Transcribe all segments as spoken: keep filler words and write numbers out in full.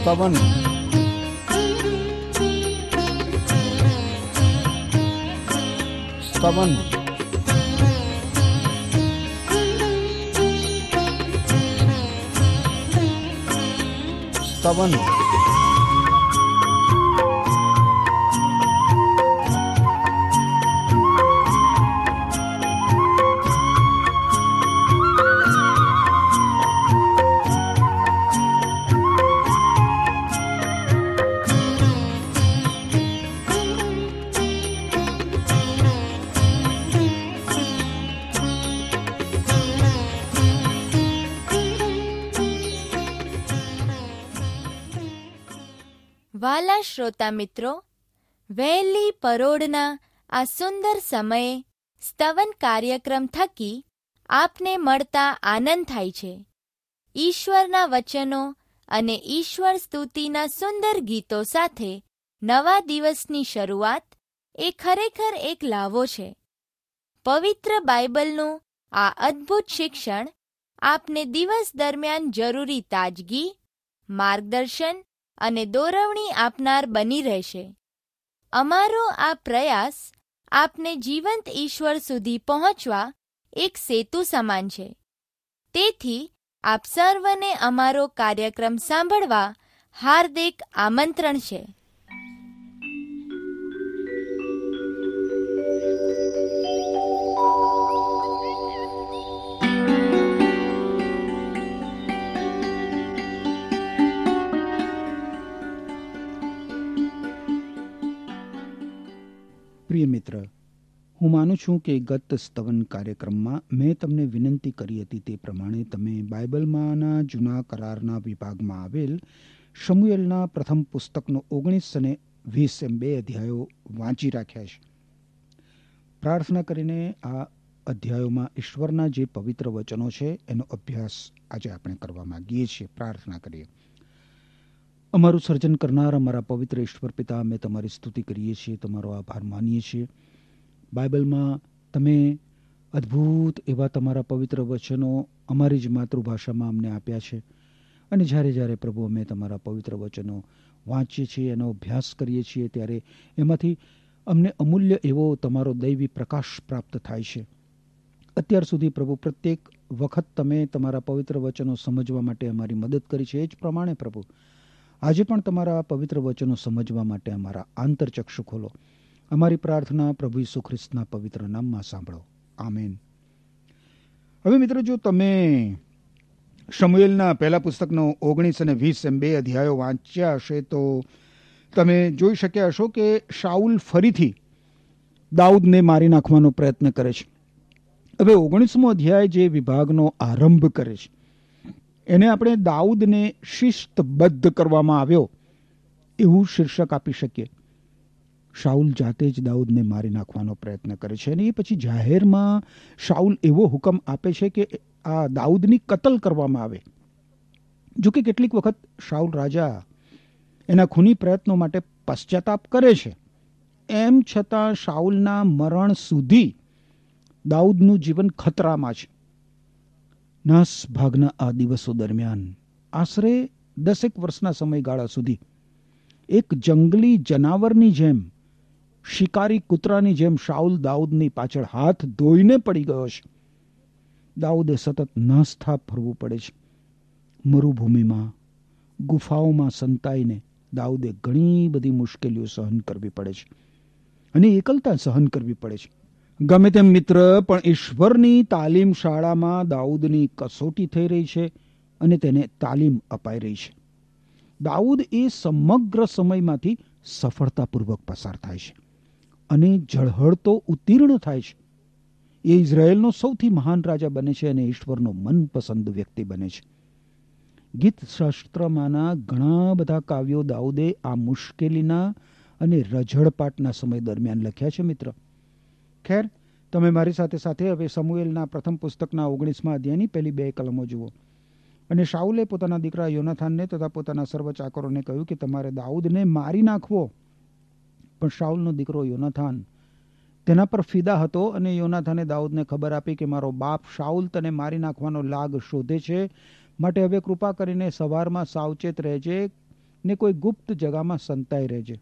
સ્તવન, સ્તવન, સ્તવન. વાલા શ્રોતા મિત્રો, વહેલી પરોઢના આ સુંદર સમયે સ્તવન કાર્યક્રમ થકી આપને મળતા આનંદ થાય છે. ઈશ્વરના વચનો અને ઈશ્વર સ્તુતિના સુંદર ગીતો સાથે નવા દિવસની શરૂઆત એ ખરેખર એક લાવો છે. પવિત્ર બાઇબલનું આ અદ્ભુત શિક્ષણ આપને દિવસ દરમિયાન જરૂરી તાજગી, માર્ગદર્શન અને દોરવણી આપનાર બની રહેશે. અમારો આ પ્રયાસ આપને જીવંત ઈશ્વર સુધી પહોંચવા એક સેતુ સમાન છે. તેથી આપ સર્વને અમારો કાર્યક્રમ સાંભળવા હાર્દિક આમંત્રણ છે. પ્રિય મિત્ર, હું માનું છું કે ગત સ્તવન કાર્યક્રમમાં મેં તમને વિનંતી કરી હતી તે પ્રમાણે તમે બાઇબલમાંના જૂના કરારના વિભાગમાં આવેલ શમુએલના પ્રથમ પુસ્તકનો ઓગણીસ અને વીસ એમ બે અધ્યાયો વાંચી રાખ્યા છે. પ્રાર્થના કરીને આ અધ્યાયોમાં ઈશ્વરના જે પવિત્ર વચનો છે એનો અભ્યાસ આજે આપણે કરવા માંગીએ છીએ. પ્રાર્થના કરીએ. અમારું સર્જન કરનાર અમારા પવિત્ર ઈશ્વર પિતા, અમે તમારી સ્તુતિ કરીએ છીએ, તમારો આભાર માનીએ છીએ. બાઇબલમાં તમે અદ્ભુત એવા તમારા પવિત્ર વચનો અમારી જ માતૃભાષામાં અમને આપ્યા છે. અને જ્યારે જ્યારે પ્રભુ અમે તમારા પવિત્ર વચનો વાંચીએ છીએ, એનો અભ્યાસ કરીએ છીએ, ત્યારે એમાંથી અમને અમૂલ્ય એવો તમારો દૈવી પ્રકાશ પ્રાપ્ત થાય છે. અત્યાર સુધી પ્રભુ પ્રત્યેક વખત તમે તમારા પવિત્ર વચનો સમજવા માટે અમારી મદદ કરી છે. એ જ પ્રમાણે પ્રભુ આજે પણ તમારા પવિત્ર વચનો સમજવા માટે અમારા આંતરચક્ષુ ખોલો. અમારી પ્રાર્થના પ્રભુ ઈસુ ખ્રિસ્તના પવિત્ર નામમાં સાંભળો. આમેન. હવે મિત્રો, જો તમે શમુએલના પહેલા પુસ્તકનો ઓગણીસ અને વીસ એમ બે અધ્યાયો વાંચ્યા હશે તો તમે જોઈ શક્યા હશો કે શાઉલ ફરીથી દાઉદને મારી નાખવાનો પ્રયત્ન કરે છે. હવે ઓગણીસમો અધ્યાય જે વિભાગનો આરંભ કરે છે એને આપણે દાઉદને શિસ્તબદ્ધ કરવામાં આવ્યો એવું શીર્ષક આપી શકીએ. શાઉલ જાતે જ દાઉદને મારી નાખવાનો પ્રયત્ન કરે છે અને એ પછી જાહેરમાં શાઉલ એવો હુકમ આપે છે કે આ દાઉદની કતલ કરવામાં આવે. જો કે કેટલીક વખત શાઉલ રાજા એના ખૂની પ્રયત્નો માટે પશ્ચાતાપ કરે છે. એમ છતાં શાઉલના મરણ સુધી દાઉદનું જીવન ખતરામાં છે. નાસ ભાગના આ દિવસો દરમિયાન આશરે દસેક વર્ષના સમયગાળા સુધી એક જંગલી જનાવરની જેમ, શિકારી કૂતરાની જેમ શાઉલ દાઉદની પાછળ હાથ ધોઈને પડી ગયો છે. દાઉદે સતત નાસથાપ ફરવું પડે છે. મરુભૂમિમાં, ગુફાઓમાં સંતાઈને દાઉદે ઘણી બધી મુશ્કેલીઓ સહન કરવી પડે છે અને એકલતા સહન કરવી પડે છે. ગમે તેમ મિત્ર, પણ ઈશ્વરની તાલીમ શાળામાં દાઉદની કસોટી થઈ રહી છે અને તેને તાલીમ અપાઈ રહી છે. દાઉદ એ સમગ્ર સમયમાંથી સફળતાપૂર્વક પસાર થાય છે અને ઝળહળતો ઉત્તીર્ણ થાય છે. એ ઇઝરાયેલનો સૌથી મહાન રાજા બને છે અને ઈશ્વરનો મનપસંદ વ્યક્તિ બને છે. ગીત શાસ્ત્રમાંના ઘણા બધા કાવ્યો દાઉદે આ મુશ્કેલીના અને રઝળપાટના સમય દરમિયાન લખ્યા છે મિત્ર. ખેર, તમે મારી સાથે સાથે હવે શમુએલના પ્રથમ પુસ્તકના ઓગણીસમા અધ્યાયની પહેલી બે કલમો જુઓ. અને શાઉલે પોતાના દીકરા યોનાથાનને તથા પોતાના સર્વ ચાકરોને કહ્યું કે તમારે દાઉદને મારી નાખવો. પણ શાઉલનો દીકરો યોનાથાન તેના પર ફિદા હતો અને યોનાથાને દાઉદને ખબર આપી કે મારો બાપ શાઉલ તને મારી નાખવાનો લાગ શોધે છે, માટે હવે કૃપા કરીને સવારમાં સાવચેત રહેજે. ને કોઈ ગુપ્ત જગામાં સંતાઈ રહેજે.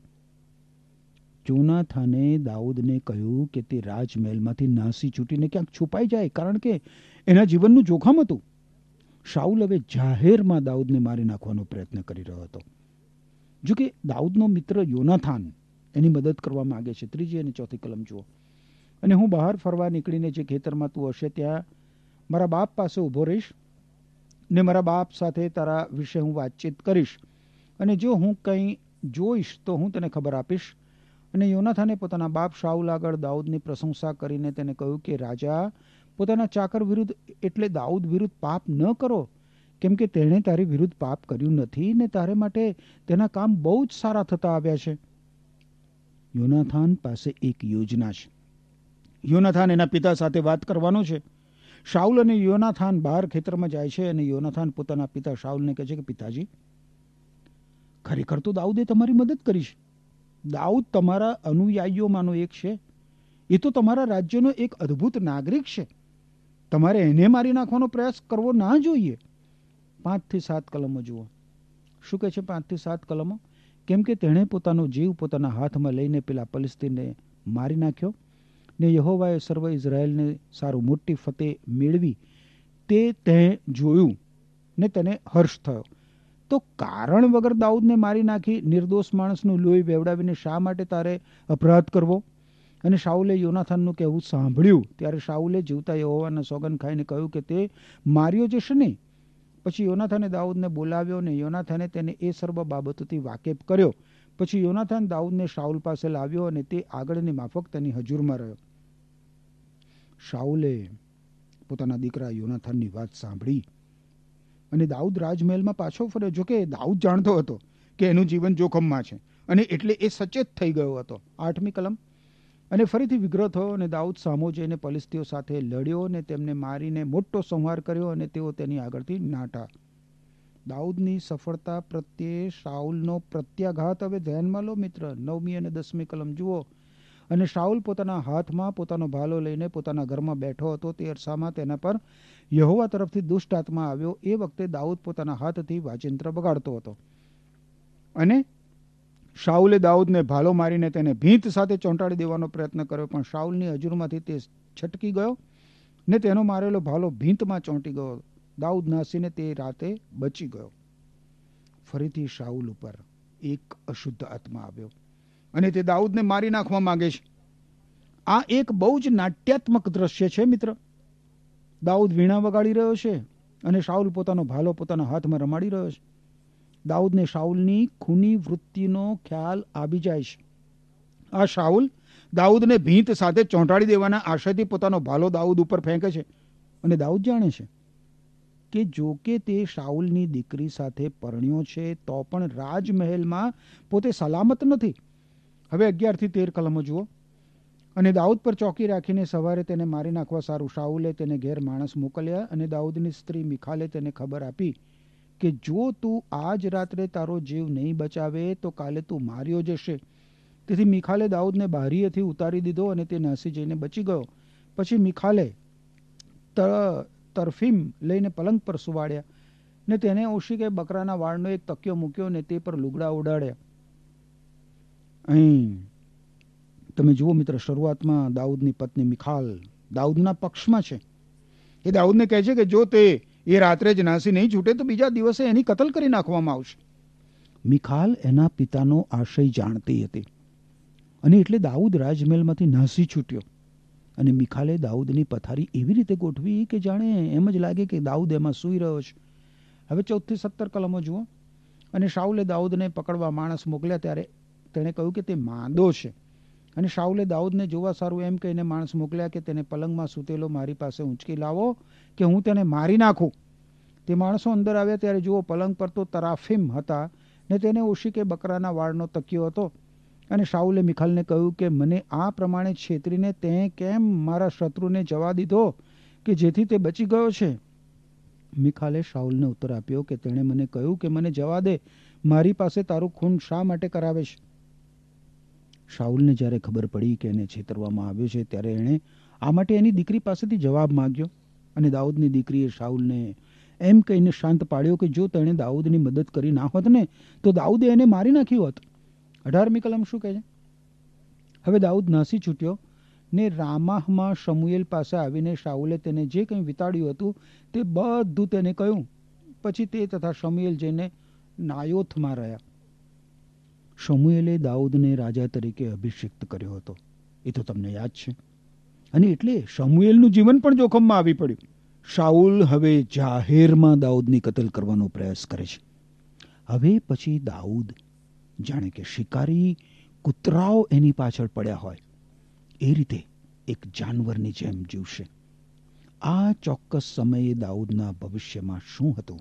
જોનાથાને દાઉદને કહ્યું કે તે રાજમહેલમાંથી નાસી છૂટીને ક્યાંક છુપાઈ જાય, કારણ કે એના જીવનનું જોખમ હતું. શાઉલ હવે જાહેરમાં દાઉદને મારી નાખવાનો પ્રયત્ન કરી રહ્યો હતો. જો કે દાઉદનો મિત્ર યોનાથાન એની મદદ કરવા માંગે છે. ત્રીજી અને ચોથી કલમ જુઓ. અને હું બહાર ફરવા નીકળીને જે ખેતરમાં તું હશે ત્યાં મારા બાપ પાસે ઊભો રહીશ ને મારા બાપ સાથે તારા વિશે હું વાતચીત કરીશ, અને જો હું કંઈ જોઈશ તો હું તને ખબર આપીશ. અને યોનાથાને પોતાના બાપ શાઉલ આગળ દાઉદની પ્રશંસા કરીને તેને કહ્યું કે રાજા પોતાના ચાકર વિરુદ્ધ એટલે દાઉદ વિરુદ્ધ પાપ ન કરો, કેમ કે તેણે તારી વિરુદ્ધ પાપ કર્યું નથી ને તારે માટે તેના કામ બહુ જ સારા થતા આવ્યા છે. યોનાથાન પાસે એક યોજના છે. યોનાથાન એના પિતા સાથે વાત કરવાનો છે. શાઉલ અને યોનાથાન બહાર ખેતરમાં જાય છે અને યોનાથાન પોતાના પિતા શાઉલને કહે છે કે પિતાજી, ખરેખર તો દાઉદે તમારી મદદ કરી છે. દાઉદ તમારા અનુયાયીઓમાંનો એક છે. એ તો તમારા રાજ્યનો એક અદ્ભુત નાગરિક છે. તમારે એને મારી નાખવાનો પ્રયાસ કરવો ના જોઈએ. પાંચ થી સાત કલમો જુઓ. શું કહે છે પાંચ થી સાત કલમો? કેમ કે તેણે પોતાનો જીવ પોતાના હાથમાં લઈને પેલા ફલિસ્તીનને મારી નાખ્યો ને યહોવાએ સર્વ ઇઝરાયેલને સારું મોટી ફતેહ મેળવી તે તે જોયું ને તેને હર્ષ થયો. તો કારણ વગર દાઉદને મારી નાખી નિર્દોષ માણસનું લોહી વેવડાવીને શા માટે તારે અપરાધ કરવો? અને શાઉલે યોનાથાનનું કહેવું સાંભળ્યું ત્યારે શાઉલે જીવતા યહોવાના સોગંદ ખાઈને કહ્યું કે તે માર્યો જશે નહીં. પછી યોનાથાને દાઉદને બોલાવ્યો ને યોનાથાને તેને એ સર્વ બાબતોથી વાકેફ કર્યો. પછી યોનાથાન દાઉદને શાઉલ પાસે લાવ્યો અને તે આગળની માફક તેની હજુરમાં રહ્યો. શાઉલે પોતાના દીકરા યોનાથાનની વાત સાંભળી અને દાઉદ રાજમહેલમાં પાછો ફર્યો. જોકે દાઉદ જાણતો હતો કે એનું જીવન જોખમમાં છે અને એટલે એ સચેત થઈ ગયો હતો. આઠમી કલમ. અને ફરીથી વિગ્રહ થયો અને દાઉદ સામો જઈને ફલિસ્તીઓ સાથે લડ્યો અને તેમને મારીને મોટો સંહાર કર્યો અને તેઓ તેની આગળથી નાઠા. દાઉદની સફળતા પ્રત્યે શાઉલનો પ્રત્યાઘાત હવે ધ્યાનમાં લો મિત્ર. નવમી અને દસમી કલમ જુઓ. અને શાઉલ પોતાના હાથમાં પોતાનો ભાલો લઈને પોતાના ઘરમાં બેઠો હતો. તે અરસામાં તેના પર યહોવા તરફથી દુષ્ટ આત્મા આવ્યો. એ વખતે દાઉદ પોતાના હાથથી વાજિંત્ર બગાડતો હતો. અને શાઉલે દાઉદને ભાલો મારીને તેને ભીંત સાથે ચોંટાડી દેવાનો પ્રયત્ન કર્યો, પણ શાઉલની હજુરમાંથી તે છટકી ગયો ને તેનો મારેલો ભાલો ભીંતમાં ચોંટી ગયો. દાઉદ નાસીને તે રાતે બચી ગયો. ફરીથી શાઉલ ઉપર એક અશુદ્ધ આત્મા આવ્યો અને તે દાઉદને મારી નાખવા માંગે છે. આ એક બહુ જ નાટ્યાત્મક દ્રશ્ય છે મિત્ર. દાઉદ વીણા વગાડી રહ્યો છે અને શાઉલ પોતાનો ભાલો પોતાના હાથમાં રમાડી રહ્યો છે. દાઉદને શાઉલની ખૂની વૃત્તિનો ખ્યાલ આવી જાય છે. આ શાઉલ દાઉદને ભીંત સાથે ચોંટાડી દેવાના આશયથી પોતાનો ભાલો દાઉદ ઉપર ફેંકે છે અને દાઉદ જાણે છે કે જો કે તે શાઉલની દીકરી સાથે પરણ્યો છે તો પણ રાજમહેલમાં પોતે સલામત નથી. હવે અગિયાર થી તેર કલમો જુઓ. અને દાઉદ પર ચોકી રાખીને સવારે તેને મારી નાખવા સારું શાઉલે તેને ઘેર માણસ મોકલ્યા અને દાઉદની સ્ત્રી મિખાલે તેને ખબર આપી કે જો તું આજ રાત્રે તારો જીવ નહીં બચાવે તો કાલે તું માર્યો જશે. તેથી મિખાલે દાઉદને બારીએથી ઉતારી દીધો અને તે નાસી જઈને બચી ગયો. પછી મિખાલે તરફીમ લઈને પલંગ પર સુવાડ્યા ને તેને ઓશી કે બકરાના વાળનો એક તકિયો મૂક્યો ને તે પર લુગડા ઉડાડ્યા. અહીં તમે જુઓ મિત્ર, શરૂઆતમાં દાઉદની પત્ની મિખાલ દાઉદના પક્ષમાં છે. એ દાઉદને કહે છે કે જો તે એ રાત્રે જ નાસી નહીં છૂટે તો બીજા દિવસે એની કતલ કરી નાખવામાં આવશે. મિખાલ એના પિતાનો આશય જાણતી હતી અને એટલે દાઉદ રાજમહેલમાંથી નાસી છૂટ્યો. અને મિખાલે દાઉદની પથારી એવી રીતે ગોઠવી કે જાણે એમ જ લાગે કે દાઉદ એમાં સૂઈ રહ્યો છે. હવે ચૌદ થી સત્તર કલમો જુઓ. અને શાઉલે દાઉદને પકડવા માણસ મોકલ્યા ત્યારે તેણે કહ્યું કે તે માંદો છે. અને શાઉલે દાઉદને જોવા સારું એમ કહીને માણસ મોકલ્યા કે તેને પલંગમાં સૂતેલો મારી પાસે ઊંચકી લાવો કે હું તેને મારી નાખું. તે માણસો અંદર આવ્યા ત્યારે જુઓ પલંગ પર તો તરાફીમ હતા ને તેને ઓશી કે બકરાના વાળનો તકિયો હતો. અને શાઉલે મિખાલને કહ્યું કે મને આ પ્રમાણે છેતરીને તે કેમ મારા શત્રુને જવા દીધો કે જેથી તે બચી ગયો છે. મિખાલે શાઉલને ઉત્તર આપ્યો કે તેણે મને કહ્યું કે મને જવા દે, મારી પાસે તારું ખૂન શા માટે કરાવે છે. શાઉલને જ્યારે ખબર પડી કે એને છેતરવામાં આવ્યો છે ત્યારે એણે આ માટે એની દીકરી પાસેથી જવાબ માંગ્યો. અને દાઉદની દીકરીએ શાઉલને એમ કહીને શાંત પાડ્યો કે જો તેણે દાઉદની મદદ કરી ના હોત ને તો દાઉદે એને મારી નાખ્યું હોત. અઢારમી કલમ શું કહે છે? હવે દાઉદ નાસી છૂટ્યો ને રામાહમાં શમુએલ પાસે આવીને શાઉલે તેને જે કંઈ વિતાડ્યું હતું તે બધું તેને કહ્યું. પછી તે તથા શમુએલ જઈને નાયોથમાં રહ્યા. શમુએલે દાઉદને રાજા તરીકે અભિષિક્ત કર્યો હતો, એ તો તમને યાદ છે. અને એટલે શમુએલનું જીવન પણ જોખમમાં આવી પડ્યું. શાઉલ હવે જાહેરમાં દાઉદની કતલ કરવાનો પ્રયાસ કરે છે. હવે પછી દાઉદ જાણે કે શિકારી કૂતરાઓ એની પાછળ પડ્યા હોય એ રીતે એક જાનવરની જેમ જીવશે. આ ચોક્કસ સમયે દાઉદના ભવિષ્યમાં શું હતું?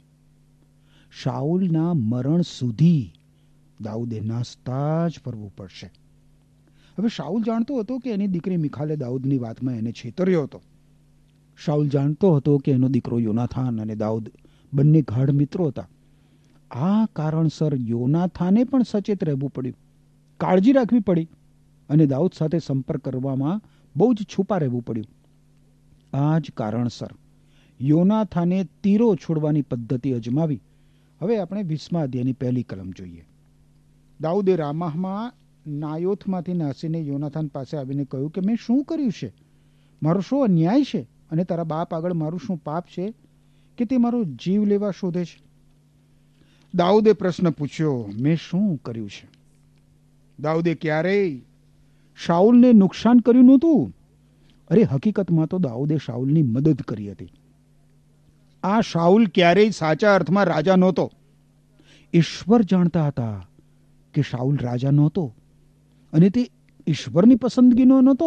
શાઉલના મરણ સુધી દાઉદે નાસતા જ ફરવું પડશે. હવે શાઉલ જાણતો હતો કે એની દીકરી મિખાલે દાઉદની વાતમાં એને છેતર્યો હતો. શાઉલ જાણતો હતો કે એનો દીકરો યોનાથાન અને દાઉદ બંને ગાઢ મિત્રો હતા. આ કારણસર યોનાથાને પણ સચેત રહેવું પડ્યું, કાળજી રાખવી પડી અને દાઉદ સાથે સંપર્ક કરવામાં બહુ જ છુપા રહેવું પડ્યું. આ જ કારણસર યોનાથાને તીરો છોડવાની પદ્ધતિ અજમાવી. હવે આપણે વીસમા અધ્યાયની પહેલી કલમ જોઈએ. દાઉદે રામાહમાં નાયોથમાંથી નાસીને યોનાથાન પાસે આવીને કહ્યું કે મેં શું કર્યું છે? મારો શું અન્યાય છે? અને તારા બાપ આગળ મારું શું પાપ છે કે તે મારો જીવ લેવા શોધે છે? દાઉદે પ્રશ્ન પૂછ્યો, મેં શું કર્યું છે? દાઉદે ક્યારેય શાઉલને નુકસાન કર્યું નહોતું. અરે હકીકતમાં તો દાઉદે શાઉલની મદદ કરી હતી. આ શાઉલ ક્યારેય સાચા અર્થમાં રાજા નહોતો. ઈશ્વર જાણતા હતા કે શાઉલ રાજા નહોતો અને તે ઈશ્વરની પસંદગીનો નહોતો.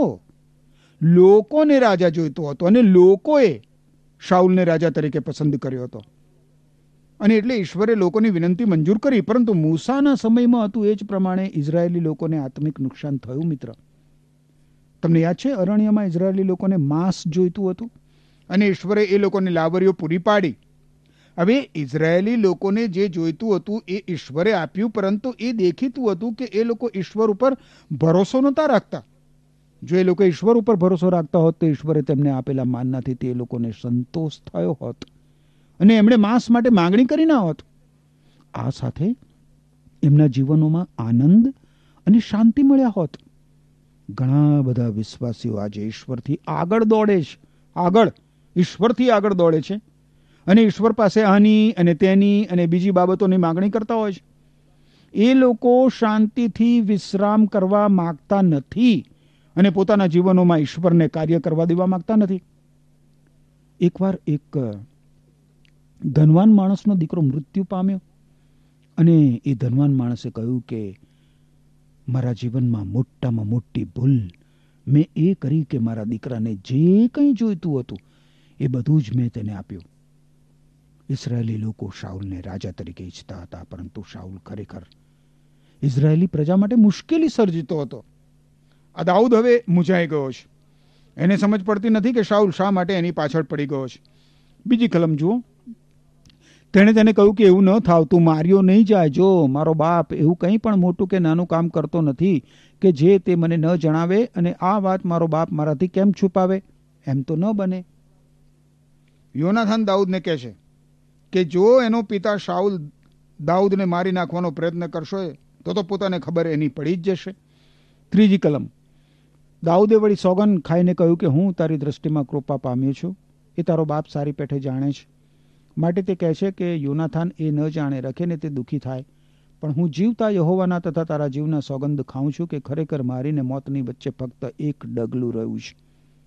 લોકોને રાજા જોઈતો હતો અને લોકોએ શાઉલને રાજા તરીકે પસંદ કર્યો હતો. અને એટલે ઈશ્વરે લોકોની વિનંતી મંજૂર કરી. પરંતુ મૂસાના સમયમાં હતું એ જ પ્રમાણે ઇઝરાયેલી લોકોને આત્મિક નુકસાન થયું. મિત્ર, તમને યાદ છે અરણ્યમાં ઇઝરાયેલી લોકોને માંસ જોઈતું હતું અને ઈશ્વરે એ લોકોને લાવરીઓ પૂરી પાડી. હવે ઇઝરાયેલી લોકોને જે જોઈતું હતું એ ઈશ્વરે આપ્યું, પરંતુ એ દેખીતું હતું કે એ લોકો ઈશ્વર ઉપર ભરોસો નહોતા રાખતા. જો એ લોકો ઈશ્વર ઉપર ભરોસો રાખતા હોત તો ઈશ્વરે તેમને આપેલા માનનાથી તે લોકોને સંતોષ થયો હોત અને એમણે માંસ માટે માંગણી કરી ના હોત. આ સાથે એમના જીવનોમાં આનંદ અને શાંતિ મળ્યા હોત. ઘણા બધા વિશ્વાસીઓ આજે ઈશ્વરથી આગળ દોડે છે, આગળ ઈશ્વરથી આગળ દોડે છે અને ઈશ્વર પાસે આની અને તેની અને બીજી બાબતોની માંગણી કરતા હોય છે. એ લોકો શાંતિથી વિશ્રામ કરવા માંગતા નથી અને પોતાના જીવનોમાં ઈશ્વરને કાર્ય કરવા દેવા માંગતા નથી. એકવાર એક ધનવાન માણસનો દીકરો મૃત્યુ પામ્યો અને એ ધનવાન માણસે કહ્યું કે મારા જીવનમાં મોટામાં મોટી ભૂલ મેં એ કરી કે મારા દીકરાને જે કંઈ જોઈતું હતું એ બધું જ મેં તેને આપ્યું. ઇઝરાયેલી લોકો શાઉલને રાજા તરીકે ઈચ્છતા હતા, પરંતુ શાઉલ ખરેખર ઇઝરાયેલી પ્રજા માટે મુશ્કેલી સર્જતો હતો. આ દાઉદ હવે મૂંઝાઈ ગયો છે. એને સમજ પડતી નથી કે શાઉલ શા માટે એની પાછળ પડી ગયો છે. બીજી કલમ જુઓ. તેણે તેને કહ્યું કે એવું ન થાવ, તું માર્યો નહીં જાય. જો મારો બાપ એવું કંઈ પણ મોટું કે નાનું કામ કરતો નથી કે જે તે મને ન જણાવે, અને આ વાત મારો બાપ મારાથી કેમ છુપાવે? એમ તો ન બને. યોનાથાન દાઉદને કહે છે કે જો એનો પિતા શાઉલ દાઉદને મારી નાખવાનો પ્રયત્ન કરશો તો તો પોતાને ખબર એની પડી જ જશે. ત્રીજી કલમ. દાઉદે વળી સોગન ખાઈને કહ્યું કે હું તારી દ્રષ્ટિમાં કૃપા પામ્યો છું, એ તારો બાપ સારી પેઠે જાણે છે. માટે તે કહે છે કે યોનાથાન એ ન જાણે, રખે ને તે દુઃખી થાય. પણ હું જીવતા યહોવાના તથા તારા જીવના સોગંદ ખાઉં છું કે ખરેખર મારીને મોતની વચ્ચે ફક્ત એક ડગલું રહ્યું છે.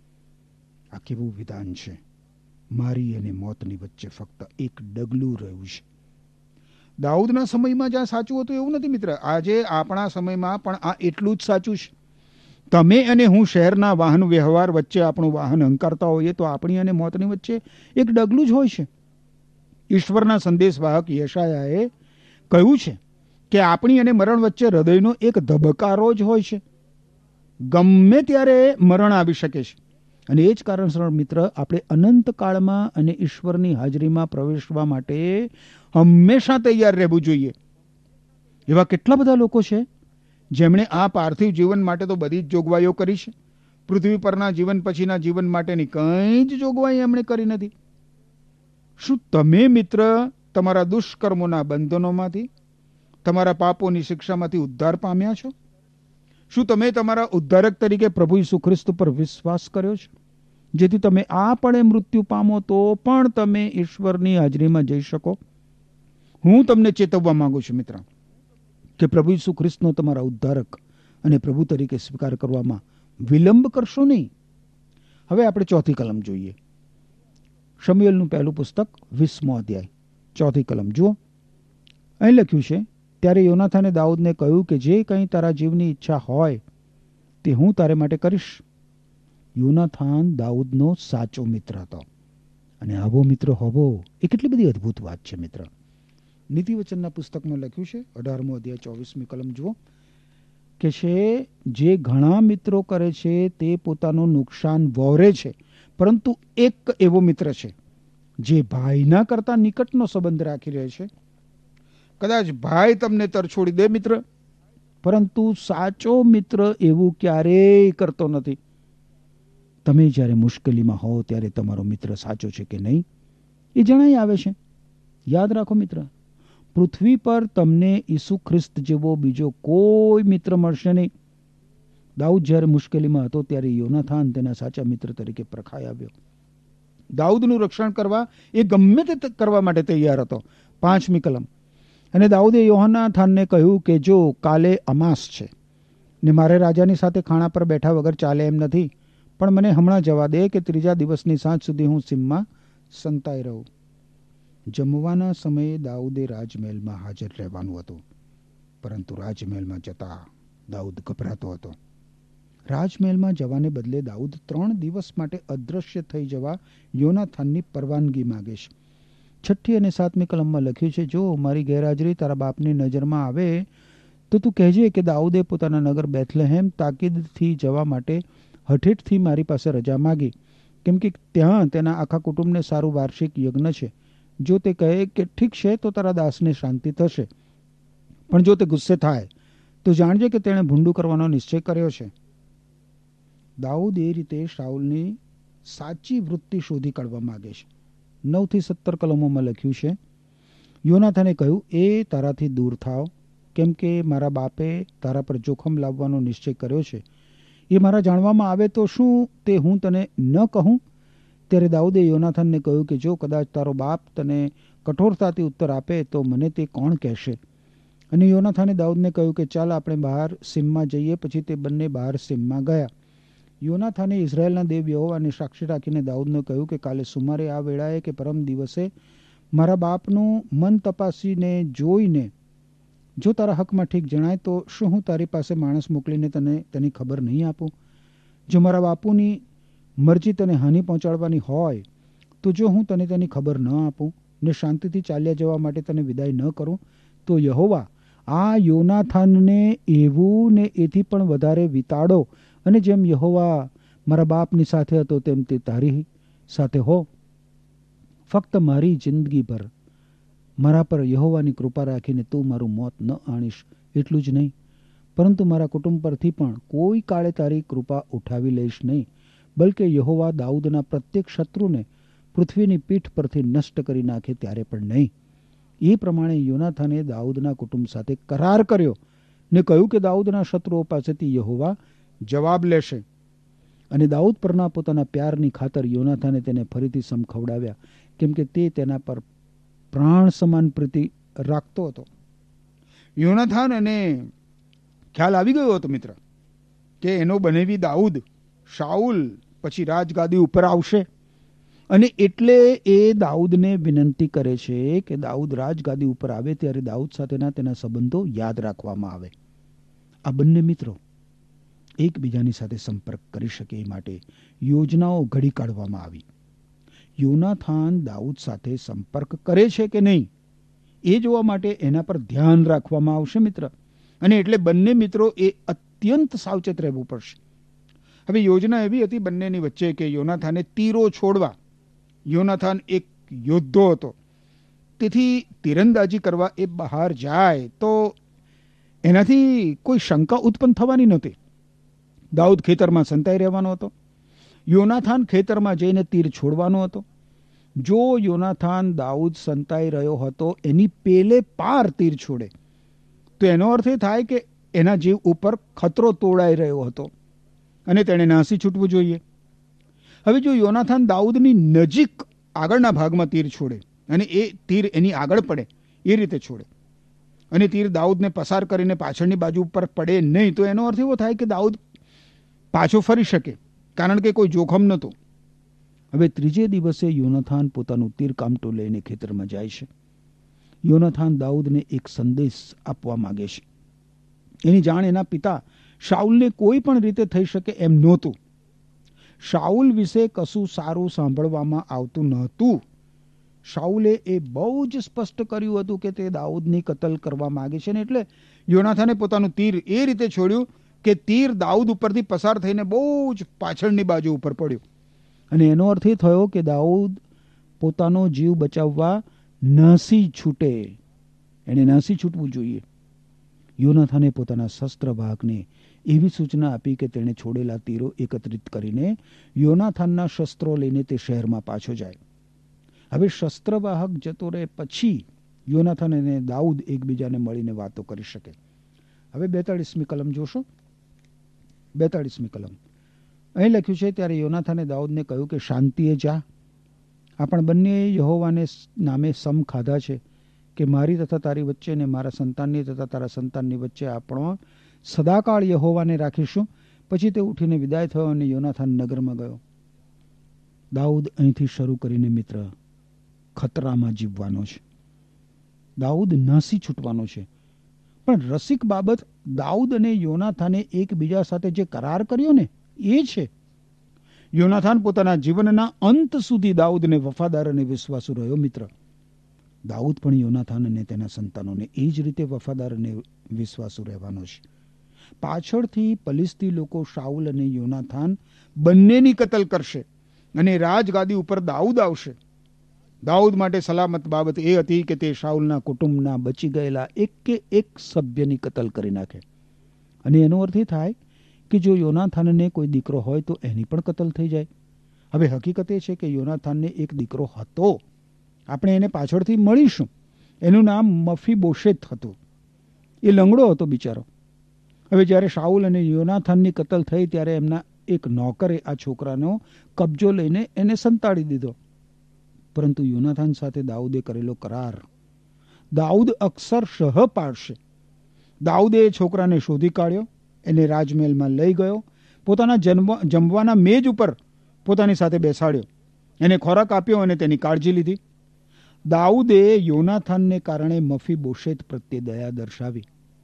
આ કેવું વિધાન છે! મારી અને મોતની વચ્ચે ફક્ત એક ડગલું રહ્યું છે. દાઉદના સમયમાં જ્યાં સાચું હતું એવું નથી મિત્ર. આજે આપણા સમયમાં પણ આ એટલું જ સાચું છે. તમે અને હું શહેરના વાહન વ્યવહાર વચ્ચે આપણું વાહન હંકારતા હોઈએ તો આપણી અને મોતની વચ્ચે એક ડગલું જ હોય છે. ઈશ્વરના સંદેશવાહક યશાયાએ કહ્યું છે કે આપણી અને મરણ વચ્ચે હૃદયનો એક ધબકારો જ હોય છે. ગમે ત્યારે મરણ આવી શકે છે. અને એ જ કારણસર મિત્ર આપણે અનંતકાળમાં અને ઈશ્વરની હાજરીમાં પ્રવેશવા માટે હંમેશા તૈયાર રહેવું જોઈએ. એવા કેટલા બધા લોકો છે જેમણે આ પાર્થિવ જીવન માટે તો બધી જ જોગવાઈઓ કરી છે. પૃથ્વી પરના જીવન પછીના જીવન માટેની કંઈ જ જોગવાઈ એમણે કરી નથી. શું તમે મિત્ર તમારા દુષ્કર્મોના બંધનોમાંથી, તમારા પાપોની શિક્ષામાંથી ઉદ્ધાર પામ્યા છો? શું તમે તમારા ઉદ્ધારક તરીકે પ્રભુ ઈસુ ખ્રિસ્ત પર વિશ્વાસ કર્યો છે, જેથી તમે આ પળે મૃત્યુ પામો તો પણ તમે ઈશ્વરની હાજરીમાં જઈ શકો? હું તમને ચેતવવા માંગુ છું મિત્ર કે પ્રભુ ઈસુ ખ્રિસ્તનો તમારા ઉદ્ધારક અને પ્રભુ તરીકે સ્વીકાર કરવામાં વિલંબ કરશો નહીં. હવે આપણે ચોથી કલમ જોઈએ. શમૂએલનું પહેલું પુસ્તક વીસમો અધ્યાય ચોથી કલમ જુઓ. અહીં લખ્યું છે, ત્યારે યોનાથાને દાઉદને કહ્યું કે જે કંઈ તારા જીવની ઈચ્છા હોય તે હું તારે માટે કરીશ. યોનાથાન દાઉદનો સાચો મિત્ર હતો, અને આવો મિત્ર હોવો એ કેટલી બધી અદ્ભુત વાત છે મિત્ર. નીતિવચનના પુસ્તકમાં લખ્યું છે, અઢારમો અધ્યાય ચોવીસમી કલમ જુઓ, કે છે જે ઘણા મિત્રો કરે છે તે પોતાનું નુકસાન વહોરે છે, પરંતુ એક એવો મિત્ર છે જે ભાઈના કરતા નિકટનો સંબંધ રાખી રહે છે. કદાચ ભાઈ તમને તરછોડી દે મિત્ર, પરંતુ સાચો મિત્ર એવું ક્યારેય કરતો નથી. તમે જ્યારે મુશ્કેલીમાં હો ત્યારે તમારો મિત્ર સાચો છે કે નહીં એ જણાઈ આવે છે. યાદ રાખો મિત્ર, પૃથ્વી પર તમને ઈસુ ખ્રિસ્ત જેવો બીજો કોઈ મિત્ર મળશે નહીં. દાઉદ જ્યારે મુશ્કેલીમાં હતો ત્યારે યોનાથાન તેના સાચા મિત્ર તરીકે પ્રખાઈ આવ્યો. દાઉદનું રક્ષણ કરવા એ ગમે તે કરવા માટે તૈયાર હતો. પાંચમી કલમ, અને દાઉદે યોનાથાનને કહ્યું કે જો કાલે અમાસ છે ને મારે રાજાની સાથે ખાણા પર બેઠા વગર ચાલે એમ નથી, પણ મને હમણાં જવા દે કે ત્રીજા દિવસની સાંજ સુધી હું સીમમાં સંતાઈ રહું. જમવાના સમયે દાઉદે રાજમહેલમાં હાજર રહેવાનું હતું, પરંતુ રાજમહેલમાં જતા દાઉદ ગભરાતો હતો. રાજમહેલમાં જવાને બદલે દાઉદ ત્રણ દિવસ માટે અદૃશ્ય થઈ જવા યોનાથાનની પરવાનગી માગે છે. છઠ્ઠી અને સાતમી કલમમાં લખ્યું છે, જો મારી ગેરહાજરી તારા બાપની નજરમાં આવે તો તું કહેજે કે દાઉદે પોતાના નગર બેથલેહેમ તાકીદથી જવા માટે હઠેઠથી મારી પાસે રજા માગી, કેમ કે ત્યાં તેના આખા કુટુંબને સારું વાર્ષિક યજ્ઞ છે. જો તે કહે કે ઠીક છે તો તારા દાસને શાંતિ થશે, પણ જો તે ગુસ્સે થાય તો જાણજે કે તેણે ભૂંડું કરવાનો નિશ્ચય કર્યો છે. દાઉદ એ રીતે શાઉલની સાચી વૃત્તિ શોધી કાઢવા માંગે છે. નવથી સત્તર કલમોમાં લખ્યું છે, યોનાથાને કહ્યું, એ તારાથી દૂર થાવ, કેમ કે મારા બાપે તારા પર જોખમ લાવવાનો નિશ્ચય કર્યો છે. એ મારા જાણવામાં આવે તો શું તે હું તને ન કહું? ત્યારે દાઉદે યોનાથાનને કહ્યું કે જો કદાચ તારો બાપ તને કઠોરતાથી ઉત્તર આપે તો મને તે કોણ કહેશે? અને યોનાથાને દાઉદને કહ્યું કે ચાલ આપણે બહાર સીમમાં જઈએ. પછી તે બંને બહાર સીમમાં ગયા. યોનાથાને ઇઝરાયેલના દેવ યહોવાને સાક્ષી રાખીને દાઉદને કહ્યું કે કાલે સુમારે આ વેળાએ કે પરમ દિવસે મારા બાપનું મન તપાસીને જોઈને જો તારા હકમાં ઠીક જણાય તો શું હું તારી પાસે માણસ મોકલીને તને તેની ખબર નહીં આપું? જો મારા બાપુની મરજી તને હાનિ પહોંચાડવાની હોય તો જો હું તને તેની ખબર ન આપું ને શાંતિથી ચાલ્યા જવા માટે તને વિદાય ન કરું, તો યહોવા આ યોનાથાનને એવું ને એથી પણ વધારે વિતાડો, અને જેમ યહોવા મારા બાપની સાથે હતો તેમ તે તારી સાથે હો. ફક્ત મારી જિંદગી ભર મારા પર યહોવાની કૃપા રાખીને તું મારું મોત ન આણીશ એટલું જ નહીં, પરંતુ મારા કુટુંબ પરથી પણ કોઈ કાળે તારી કૃપા ઉઠાવી લઈશ નહીં, બલકે યહોવા દાઉદના પ્રત્યેક શત્રુને પૃથ્વીની પીઠ પરથી નષ્ટ કરી નાખે ત્યારે પણ નહીં. એ પ્રમાણે યોનાથાને દાઉદના કુટુંબ સાથે કરાર કર્યો ને કહ્યું કે દાઉદના શત્રુઓ પાસેથી યહોવા જવાબ લેશે. અને દાઉદ પરના પોતાના પ્યારની ખાતર યોનાથાને તેને ફરીથી સમ ખવડાવ્યા, કેમ કે તે તેના પર પ્રાણ સમાન પ્રીતિ રાખતો હતો. યોનાથાન અને ખ્યાલ આવી ગયો હતો મિત્ર કે એનો બનેવી દાઉદ શાઉલ પછી રાજગાદી ઉપર આવશે, અને એટલે એ દાઉદને વિનંતી કરે છે કે દાઉદ રાજગાદી ઉપર આવે ત્યારે દાઉદ સાથેના તેના સંબંધો યાદ રાખવામાં આવે. આ બંને મિત્રો એકબીજાની સાથે સંપર્ક કરી શકે એ માટે યોજનાઓ ઘડી કાઢવામાં આવી. યોનાથાન દાઉદ સાથે સંપર્ક કરે છે કે નહીં એ જોવા માટે એના પર ધ્યાન રાખવામાં આવશે મિત્ર, અને એટલે બંને મિત્રો એ અત્યંત સાવચેત રહેવું પડશે. હવે યોજના એવી હતી બંનેની વચ્ચે કે યોનાથાને તીરો છોડવા. યોનાથાન એક યોદ્ધો હતો, તેથી તીરંદાજી કરવા એ બહાર જાય તો એનાથી કોઈ શંકા ઉત્પન્ન થવાની નહોતી. દાઉદ ખેતરમાં સંતાઈ રહેવાનો હતો, યોનાથાન ખેતરમાં જઈને તીર છોડવાનો હતો. જો યોનાથાન દાઉદ સંતાઈ રહ્યો હતો એની પેલે પાર તીર છોડે તો એનો અર્થ એ થાય કે એના જીવ ઉપર ખતરો તોડાઈ રહ્યો હતો અને તેણે નાસી છૂટવું જોઈએ. હવે જો યોનાથાન દાઉદની નજીક આગળના ભાગમાં તીર છોડે અને એ તીર એની આગળ પડે એ રીતે છોડે અને તીર દાઉદને પસાર કરીને પાછળની બાજુ ઉપર પડે નહીં તો એનો અર્થ એવો થાય કે દાઉદ પાછો ફરી શકે, કારણ કે કોઈ જોખમ નહોતું. હવે ત્રીજે દિવસે યોનાથાન પોતાનું તીર કામટું લઈને ખેતરમાં જાય છે. યોનાથાન દાઉદને એક સંદેશ આપવા માંગે છે. એની જાણ એના પિતા શાઉલને કોઈ પણ રીતે થઈ શકે એમ નહોતું. શાઉલ વિશે કશું સારું સાંભળવામાં આવતું નહોતું. શાઉલે એ બહુ જ સ્પષ્ટ કર્યું હતું કે તે દાઉદની કતલ કરવા માંગે છે ને એટલે યોનાથાને પોતાનું તીર એ રીતે છોડ્યું કે તીર દાઉદ ઉપરથી પસાર થઈને બહુ જ પાછળની બાજુ ઉપર પડ્યું. અને એનો અર્થ એ થયો કે દાઉદ પોતાનો જીવ બચાવવા નાસી છૂટે, એને નાસી છૂટવું જોઈએ. યોનાથાને પોતાના શસ્ત્રવાહકને એવી સૂચના આપી કે તેણે છોડેલા તીરો એકત્રિત કરીને યોનાથાનના શસ્ત્રો લઈને તે શહેરમાં પાછો જાય. હવે શસ્ત્રવાહક જતો રહે પછી યોનાથાન અને દાઉદ એકબીજાને મળીને વાતો કરી શકે. હવે બેતાળીસમી કલમ જોશો. બેતાળીસમી કલમ અહીં લખ્યું છે, ત્યારે યોનાથાને દાઉદને કહ્યું કે શાંતિએ જા, આપણ બંને યહોવાને નામે સમ ખાધા છે કે મારી તથા તારી વચ્ચે ને મારા સંતાનની તથા તારા સંતાનની વચ્ચે આપણો સદાકાળ યહોવાને રાખીશું. પછી તે ઉઠીને વિદાય થયો અને યોનાથાન નગરમાં ગયો. દાઉદ અહીંથી શરૂ કરીને મિત્ર ખતરામાં જીવવાનો છે. દાઉદ નાસી છૂટવાનો છે. પણ રસિક બાબત, દાઉદ અને યોનાથાને એકબીજા સાથે જે કરાર કર્યો ને એ છે. યોનાથાન પોતાના જીવનના અંત સુધી દાઉદને વફાદાર અને વિશ્વાસુ રહ્યો. મિત્ર, દાઉદ પણ યોનાથાન અને તેના સંતાનોને એ જ રીતે વફાદાર અને વિશ્વાસુ રહેવાનો છે. પાછળથી પલિસ્તી લોકો શાઉલ અને યોનાથાન બંનેની કતલ કરશે અને રાજગાદી ઉપર દાઉદ આવશે. દાઉદ માટે સલામત બાબત એ હતી કે તે શાઉલના કુટુંબના બચી ગયેલા એક કે એક સભ્યની કતલ કરી નાખે. અને એનો અર્થ એ થાય કે જો યોનાથાનને કોઈ દીકરો હોય તો એની પણ કતલ થઈ જાય. હવે હકીકત એ છે કે યોનાથાનને એક દીકરો હતો, આપણે એને પાછળથી મળીશું. એનું નામ મફીબોશેત હતું. એ લંગડો હતો બિચારો. હવે જ્યારે શાઉલ અને યોનાથાનની કતલ થઈ ત્યારે એમના એક નોકરે આ છોકરાનો કબજો લઈને એને સંતાડી દીધો. પરંતુ યોનાથાન સાથે દાઉદે કરેલો કરાર દાઉદ અક્ષરશઃ પાડશે. દાઉદે એ છોકરાને શોધી કાઢ્યો, એને રાજમહેલમાં લઈ ગયો, પોતાના જમવાના મેજ ઉપર પોતાની સાથે બેસાડ્યો, એને ખોરાક આપ્યો અને તેની કાળજી લીધી. દાઉદે યોનાથાનને કારણે મફીબોશેત પ્રત્યે દયા દર્શાવી.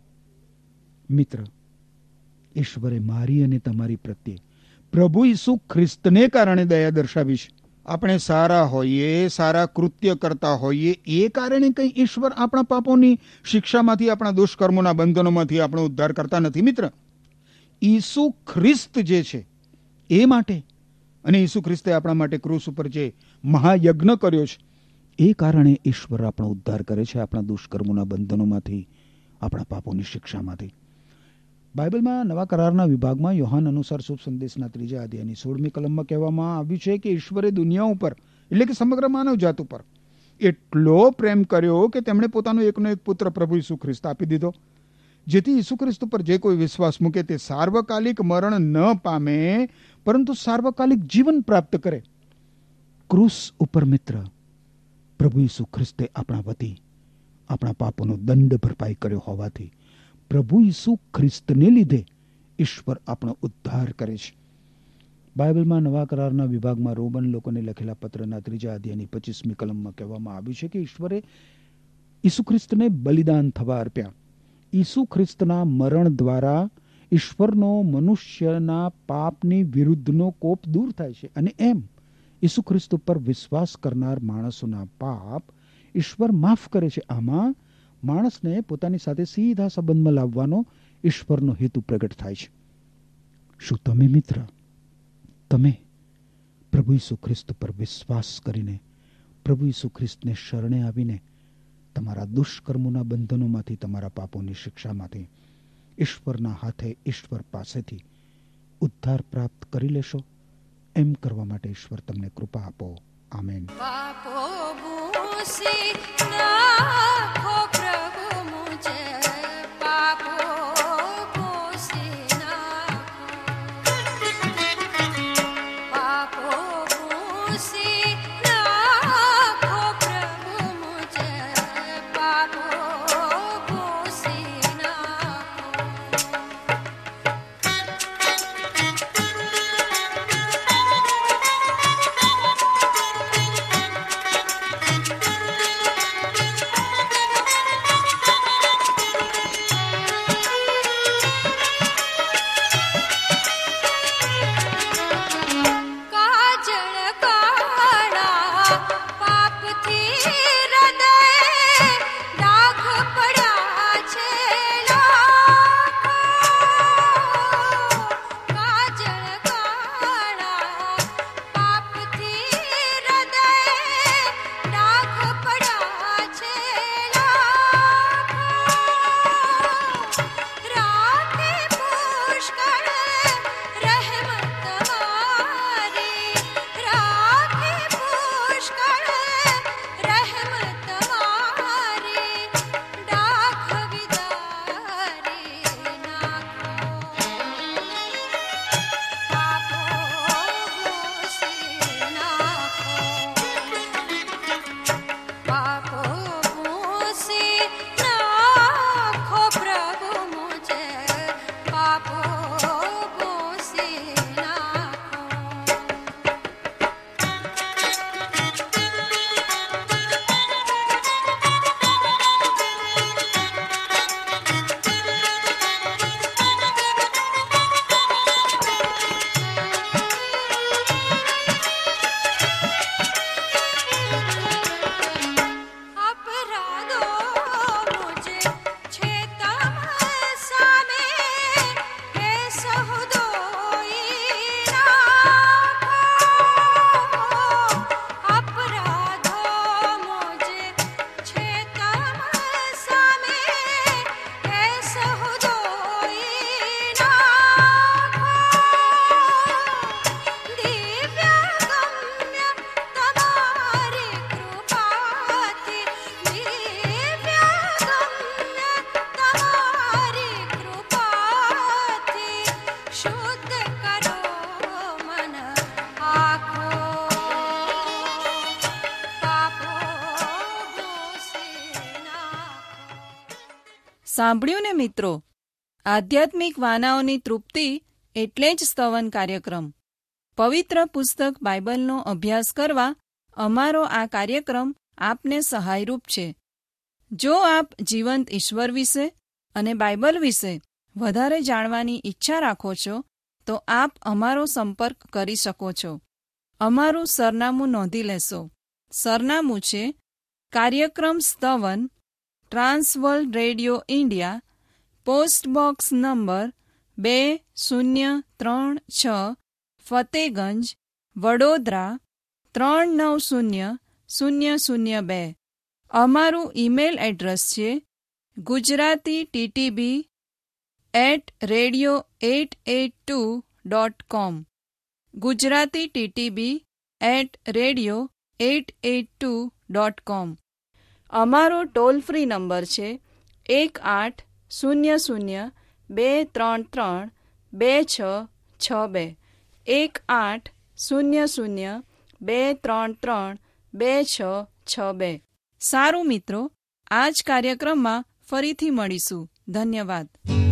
મિત્ર, ઈશ્વરે મારી અને તમારી પ્રત્યે પ્રભુ ઈસુ ખ્રિસ્તને કારણે દયા દર્શાવી છે. આપણે સારા હોઈએ, સારા કૃત્ય કરતા હોઈએ એ કારણે કંઈ ઈશ્વર આપણા પાપોની શિક્ષામાંથી, આપણા દુષ્કર્મોના બંધનોમાંથી આપણો ઉદ્ધાર કરતા નથી. મિત્ર, ઈસુ ખ્રિસ્ત જે છે એ માટે, અને ઈસુ ખ્રિસ્તે આપણા માટે ક્રૂસ ઉપર જે મહાયજ્ઞ કર્યો છે એ કારણે ઈશ્વર આપણો ઉદ્ધાર કરે છે, આપણા દુષ્કર્મોના બંધનોમાંથી, આપણા પાપોની શિક્ષામાંથી. બાઇબલમાં નવા કરારના વિભાગમાં યોહાન અનુસાર શુભ સંદેશના ત્રીજા અધ્યાયની સોળમી કલમમાં કહેવામાં આવ્યું છે કે ઈશ્વરે દુનિયા ઉપર, એટલે કે સમગ્ર માનવ જાત ઉપર એટલો પ્રેમ કર્યો કે તેમણે પોતાનો એકનો એક પુત્ર પ્રભુ ઈસુ ખ્રિસ્ત આપી દીધો, જેથી ઈસુ ખ્રિસ્ત ઉપર જે કોઈ વિશ્વાસ મૂકે તે સાર્વકાલિક મરણ ન પામે, પરંતુ સાર્વકાલિક જીવન પ્રાપ્ત કરે. ક્રૂસ ઉપર મિત્ર પ્રભુ ઈસુ ખ્રિસ્તે આપણા વતી આપણા પાપોનો દંડ ભરપાઈ કર્યો હોવાથી પ્રભુ ઈસુ ખ્રિસ્તને લીધે ઈશ્વર આપણો ઉદ્ધાર કરે છે. બાઇબલમાં નવા કરારના વિભાગમાં રોમન લોકોને લખેલા પત્રના ત્રીજા અધ્યાયની પચીસમી કલમમાં કહેવામાં આવ્યું છે કે ઈશ્વરે ઈસુ ખ્રિસ્તને બલિદાન થવા અર્પ્યા. ઈસુ ખ્રિસ્તના મરણ દ્વારા ઈશ્વરનો મનુષ્યના પાપની વિરુદ્ધનો કોપ દૂર થાય છે, અને એમ ઈસુ ખ્રિસ્ત ઉપર વિશ્વાસ કરનાર માણસોના પાપ ઈશ્વર માફ કરે છે. આમાં માણસને પોતાની સાથે સીધા સંબંધમાં લાવવાનો ઈશ્વરનો હેતુ પ્રગટ થાય છે. શું તમે મિત્ર, તમે પ્રભુ ઈસુ ખ્રિસ્ત પર વિશ્વાસ કરીને, પ્રભુ ઈસુ ખ્રિસ્તને શરણે આવીને તમારા દુષ્કર્મોના બંધનોમાંથી, તમારા પાપોની શિક્ષામાંથી ઈશ્વરના હાથે, ઈશ્વર પાસેથી ઉદ્ધાર પ્રાપ્ત કરી લેશો? એમ કરવા માટે ઈશ્વર તમને કૃપા આપો. આમેન. સાંભળ્યું ને મિત્રો, આધ્યાત્મિક વાનાઓની તૃપ્તિ એટલે જ સ્તવન કાર્યક્રમ. પવિત્ર પુસ્તક બાઇબલનો અભ્યાસ કરવા અમારો આ કાર્યક્રમ આપને સહાયરૂપ છે. જો આપ જીવંત ઈશ્વર વિશે અને બાઇબલ વિશે વધારે જાણવાની ઈચ્છા રાખો છો તો આપ અમારો સંપર્ક કરી શકો છો. અમારું સરનામું નોંધી લેશો. સરનામું છે કાર્યક્રમ સ્તવન, Trans World radio India, post box number બે શૂન્ય ત્રણ છ, ફતેગંજ, વડોદરા ત્રણ નવ શૂન્ય શૂન્ય શૂન્ય બે. અમારું ઈમેલ એડ્રેસ છે Gujarati TTB at radio at at two dot com. Gujarati TTB at radio at at two dot com. અમારો ટોલ ફ્રી નંબર છે એક આઠ શૂન્ય શૂન્ય બે ત્રણ ત્રણ બે છ છ બે. એક આઠ શૂન્ય શૂન્ય બે ત્રણ ત્રણ બે છ છ બે. સારું મિત્રો, આ જ કાર્યક્રમમાં ફરીથી મળીશું. ધન્યવાદ.